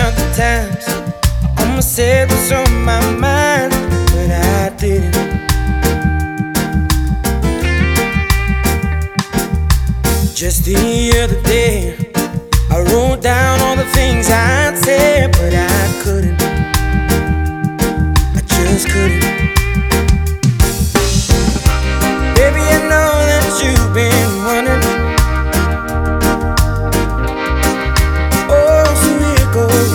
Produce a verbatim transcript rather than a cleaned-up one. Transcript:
about the times I almost said what's on my mind, but I didn't. Just the other day, I wrote down all the things I'd said.